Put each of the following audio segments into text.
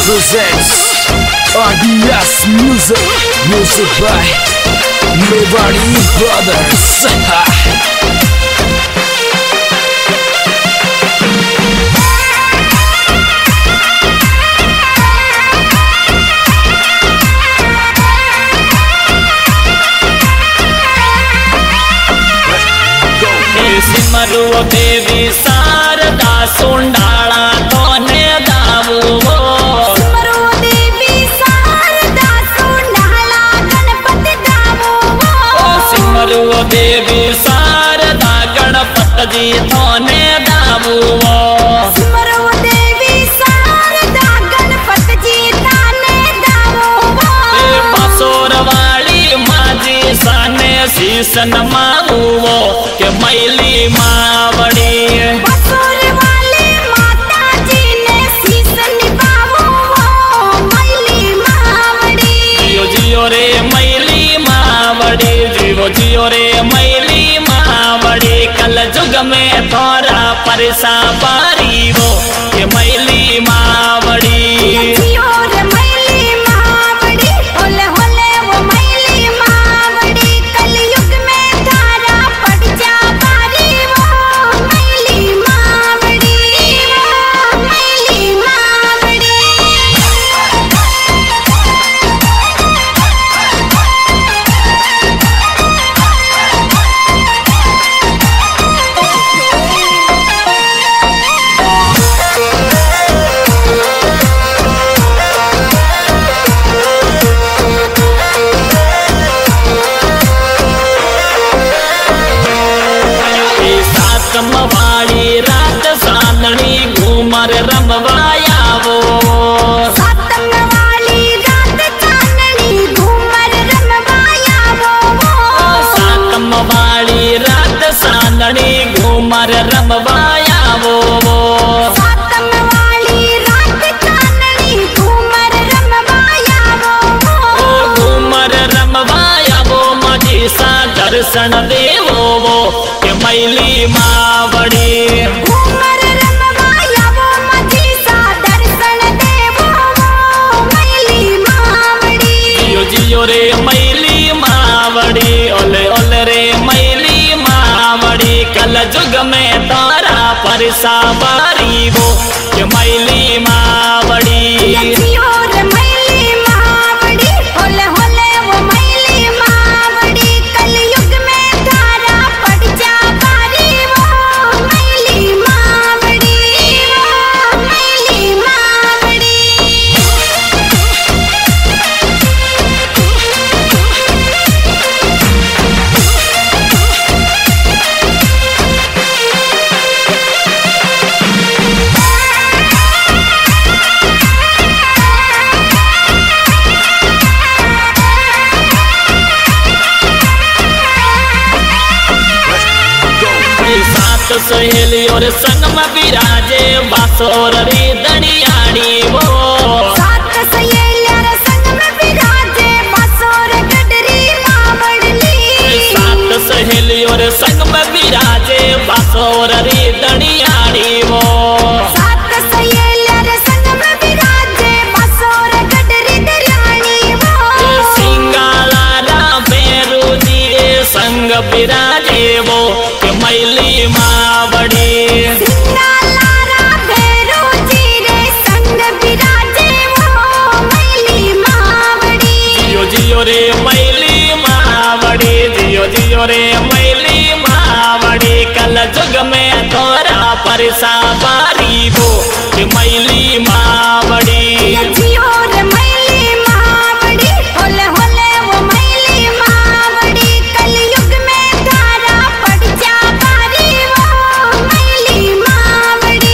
presents RDS Music, music by Mewari Brothers. सिमरु देवी शारदा सुंडाला तोने दावो सिमरु देवी शारदा सुंडाला गणपति दावो सिमरु देवी शारदा गणपति जी तोने दावो सिमरु देवी शारदा गणपति जी ताने दावो बसोर वाली माजी साने शीसन मावो के मैली मावड़ी बसोर वाली माता जी ने शीसन निभावो मैली मावड़ी जियो जियो रे मैली मावड़ी जियो रे मैली मावड़ी कल जुग में थोड़ा परसा बारी वो के मैली मावड़ी जियो रे मैली मावड़ी होले होले वो मैली मावड़ी कलयुग में धारा पड़ जा बारी वो मैली मावड़ी सातमवाड़ी रात साननी घूमर रमवाया वो सातमवाड़ी रात चांदनी घूमर रमवाया वो सातमवाड़ी रात साननी घूमर रमवाया वो सातमवाड़ी रात चांदनी घूमर रमवाया वो घूमर रमवाया वो मजी सा दर्शन देवो वो के मैली मावड़ी घूमर रमवाया वो मजी सा दर्शन देवो मैली मावड़ी जियो जियो रे मैली मावड़ी ओले ओले रे मैली मावड़ी कल जुग में तारा परसा बारी वो के मैली मावड़ी जियो रे मैली मावड़ी होले होले वो मैली मावड़ी कलयुग में धारा पड़ जा बारी वो मैली मावड़ी सात सहेली और संग में विराजे बासोर रे दनियाड़ी वो सात सहेलियां रे संग में विराजे बासोर गडरी मावड़ली सात सहेली और संग में विराजे बासोर रे दनियाड़ी वो सात सहेलियां रे संग में विराजे बासोर गडरी दरियाणी वो सिंगाला रा बेरू जी संग विराजे वो के मैली मावड़ी सिंगालारा भैरो जी रे संग विराजे वो मैली मावड़ी जियो जियो रे मैली मावड़ी जियो जियो रे मैली मावड़ी कल जुग में तोरा परसा बारी वो के मैली मावड़ी जियो रे मैली मावड़ी होले होले वो मैली मावड़ी कलयुग में धारा पड़ जा बारी वो मैली मावड़ी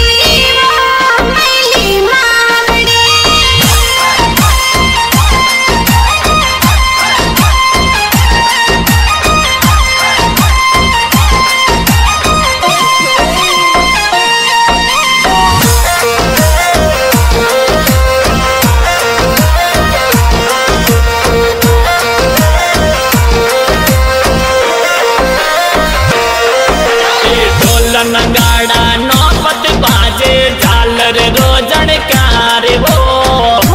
नगाड़ा नौबत बाजे झालर रोजन कार वो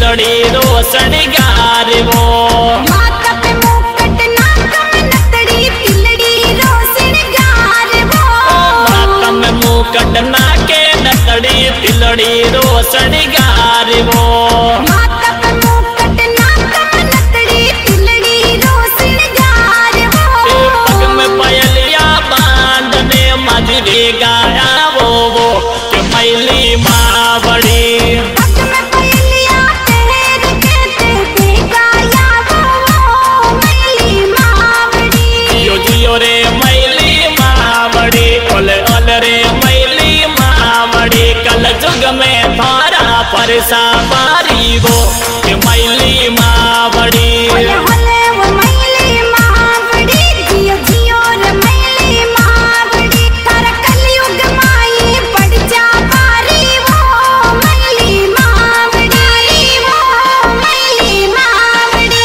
तिलड़ी रोशन गारे वो माथा पे मुकुट नाक में नथड़ी तिलड़ी रोशन गारे वो माथा में मुकुट नाके नथड़ी तिलड़ी रोशन गारे वो माथा पे मुकुट नाक में नथड़ी तिलड़ी रोशन गारे वो पग में पायलिया बांधने मजरे गाया वो के मैली मावड़ी पग में पहलिया तेर के ते गाया वो मैली मावड़ी यो जियो रे मैली मावड़ी ओले ओले रे मैली मावड़ी कल जुग में थारा परसा बारी वो के मैली मावड़ी होले होले वो मैली मावड़ी जियो जियो रे मैली मावड़ी तारा कलयुग माई पड़ जा पारी वो मैली मावड़ी वो मैली मावड़ी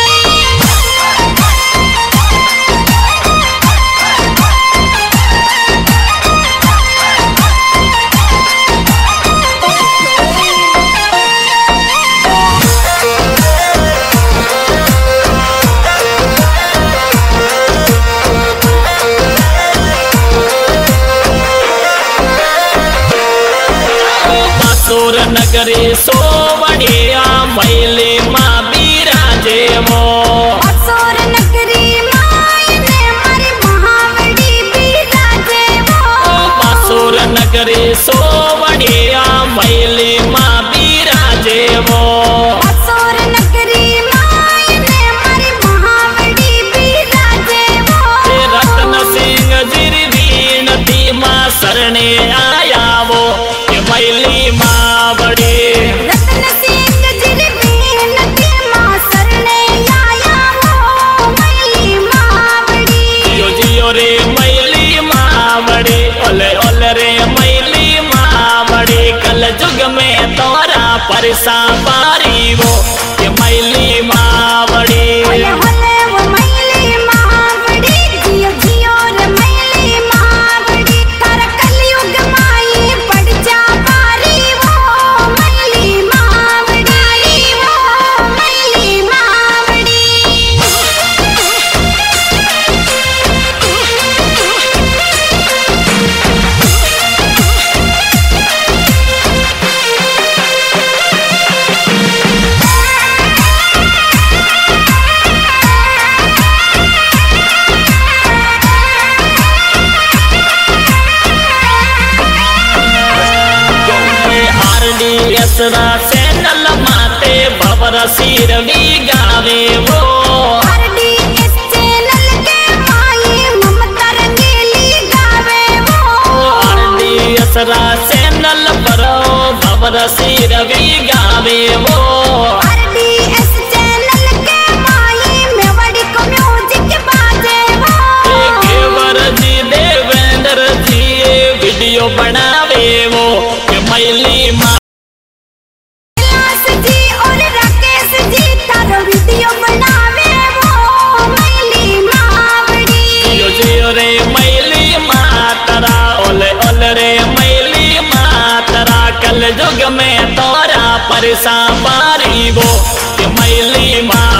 बासुर नगरी सोवड़िया मैली माँ बिराजे वो असुर नगरी माई ने मरी महावड़ी बिराजे वो बासुर नगरी सोवड़िया मैली माँ बिराजे वो असुर नगरी माई ने मरी महावड़ी बिराजे वो रतन सिंह जिरवीन दी माँ सरने आया वो के मैली मावड़ी रतन सिंह जिरवीन दी माँ सरने आया वो मैली मावड़ी जियो जियो रे मैली मावड़ी ओले ओले रे मैली मावड़ी कल जुग में तोरा परसा बारी वो के मैली मावड़ी होले होले वो मैली मावड़ी जियो जियो रे मैली मावड़ी तारा कलयुग माई पड़ जा पारी वो मैली मावड़ी वो मैली मावड़ी RDS चैनल माते भवर सिरवी गावे वो RDS चैनल के माई ममता रंगीली गावे वो RDS चैनल पर भवर सिरवी गावे वो RDS चैनल के माई मेवाड़ी को म्यूजिक बाजे वो केवर जी देवेंद्र जी वीडियो बनावे वो के मैली माँ कैलाश जी और राकेश जी तारो वीडियो बनावे वो मैली मावड़ी जियो जियो रे मैली मातरा ओले ओले रे मैली मातरा कल जुग में तोरा परसा बारी वो के मैली माँ